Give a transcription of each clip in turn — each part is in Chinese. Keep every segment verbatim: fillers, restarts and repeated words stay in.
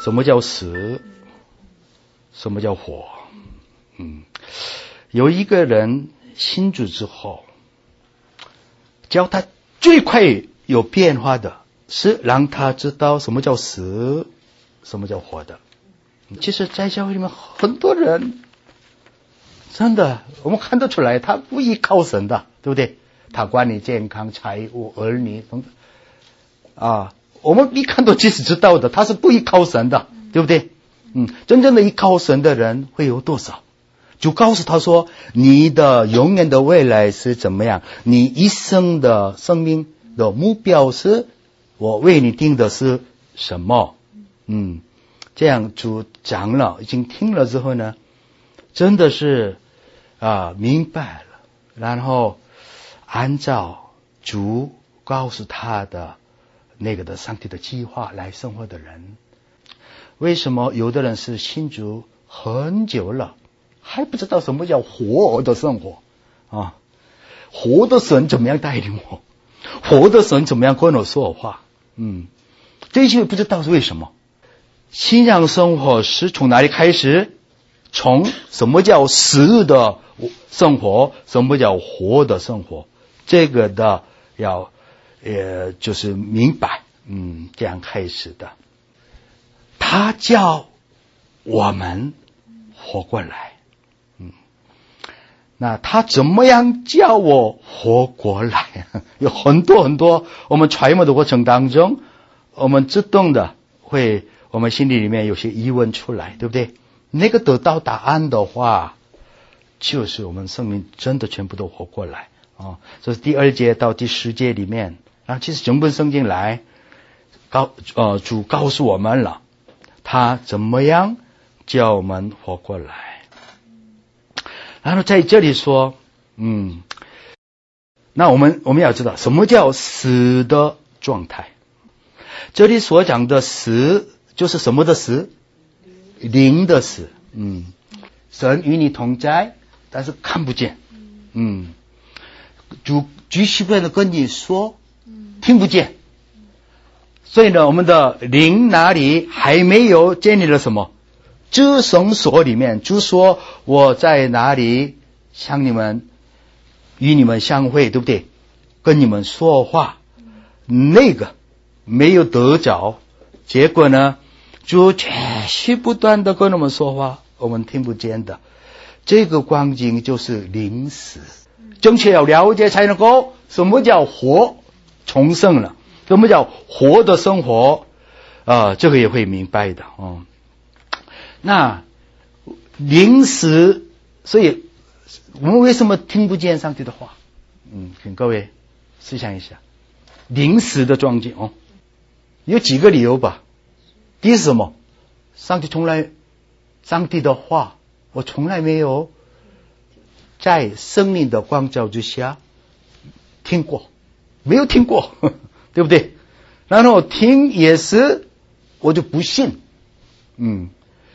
什么叫死？什么叫活？嗯，有一个人信主之后，教他最快有变化的是让他知道什么叫死，什么叫活的。其实在教会里面很多人真的我们看得出来，他不依靠神的，对不对？他管理健康、财务、儿女等等啊，我们一看都即使知道的，他是不依靠神的，对不对？嗯，真正的依靠神的人会有多少？就告诉他说，你的永远的未来是怎么样？你一生的生命的目标是，我为你定的是什么？嗯，这样主讲了，已经听了之后呢，真的是啊明白了，然后按照主告诉他的那个的上帝的计划来生活的人。为什么有的人是信主很久了，还不知道什么叫活的生活啊？活的神怎么样带领我？活的神怎么样跟我说话？嗯，这些不知道是为什么。信仰生活是从哪里开始？从什么叫死的生活，什么叫活的生活，这个的要呃就是明白，嗯，这样开始的。他叫我们活过来，嗯，那他怎么样叫我活过来？有很多很多，我们揣摩的过程当中，我们自动的会，我们心里里面有些疑问出来，对不对？那个得到答案的话，就是我们生命真的全部都活过来啊！这是第二节到第十节里面，啊，其实整本圣经来告呃主告诉我们了。他怎么样叫我们活过来？然后在这里说，嗯，那我们我们要知道什么叫死的状态。这里所讲的死就是什么的死？灵的死。嗯，神与你同在，但是看不见。嗯，主继续不断的跟你说，听不见。所以呢，我们的灵哪里还没有建立了什么？至圣所里面，主说我在哪里向你们与你们相会，对不对？跟你们说话，那个没有得着，结果呢，主继续不断的跟我们说话，我们听不见的。这个光景就是灵死，正确要了解才能够什么叫活重生了。什么叫活的生活啊、呃？这个也会明白的哦。那灵死，所以我们为什么听不见上帝的话？嗯，请各位思想一下，灵死的状境哦，有几个理由吧。第一是什么？上帝从来，上帝的话，我从来没有在生命的光照之下听过，没有听过。对不对？然后听也是，我就不信，嗯，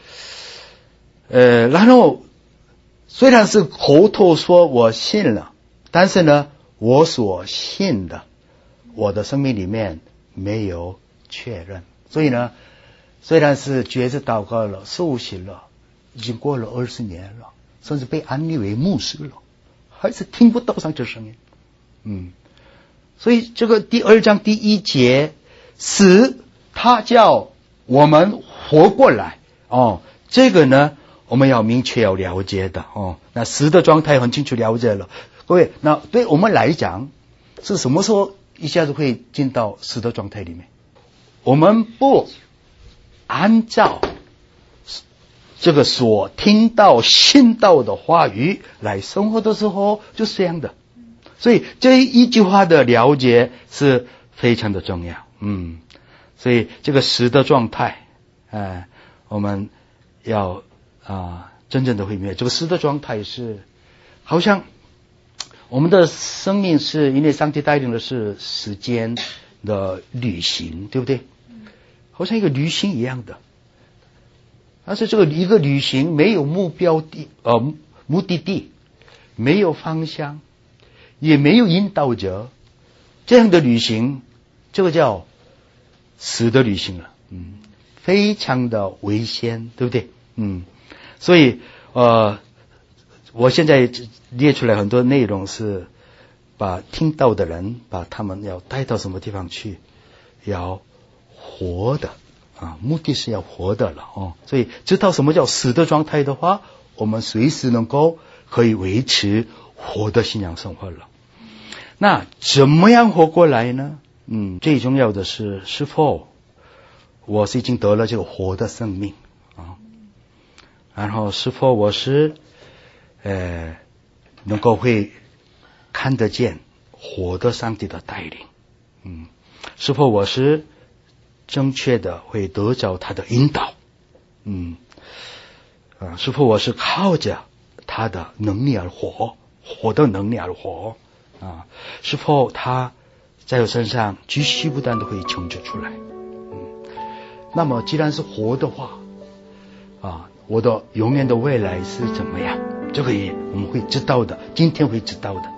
呃，然后虽然是口头说我信了，但是呢，我所信的，我的生命里面没有确认。所以呢，虽然是觉知祷告了，受洗了，已经过了二十年了，甚至被安立为牧师了，还是听不到上帝的声音，嗯。所以这个第二章第一节，死，他叫我们活过来哦。这个呢，我们要明确要了解的哦。那死的状态很清楚了解了，各位，那对我们来讲，是什么时候一下子会进到死的状态里面？我们不按照这个所听到、信到的话语来生活的时候，就是这样的。所以这一句话的了解是非常的重要，嗯，所以这个死的状态，呃，我们要啊、呃、真正的会明白，这个死的状态是，好像我们的生命是因为上帝带领的是时间的旅行，对不对？好像一个旅行一样的，但是这个一个旅行没有目标地，呃，目的地，没有方向。也没有引导者，这样的旅行，这个叫死的旅行了，嗯， 非常的危险，对不对？嗯，所以呃，我现在列出来很多内容是把听到的人，把他们要带到什么地方去，要活的啊，目的是要活的了哦。所以知道什么叫死的状态的话，我们随时能够可以维持活的信仰生活了。那怎么样活过来呢？嗯，最重要的是是否我是已经得了这个活的生命啊，然后是否我是呃能够会看得见活的上帝的带领，嗯，是否我是正确的会得着他的引导，嗯，啊，是否我是靠着他的能力而活，活的能力而活啊？是否他在我身上继续不断的会成就出来？嗯，那么既然是活的话，啊，我的永远的未来是怎么样？这个也我们会知道的，今天会知道的。